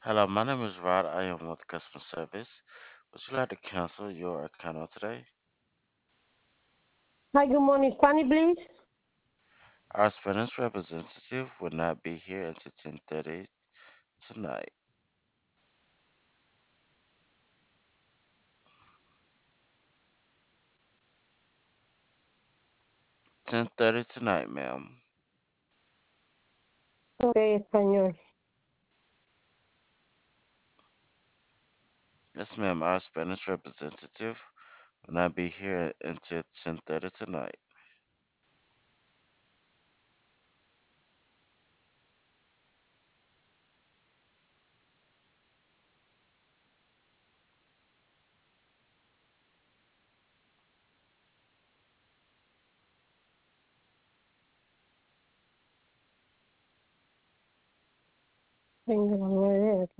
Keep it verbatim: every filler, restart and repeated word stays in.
Hello, my name is Rod. I am with customer service. Would you like to cancel your account on today? Hi, good morning. Spanish, please. Our Spanish representative will not be here until ten thirty tonight. ten thirty tonight, ma'am. Ok, español. Yes, ma'am. Our Spanish representative will not be here until ten thirty tonight. Venga, vamos a ver.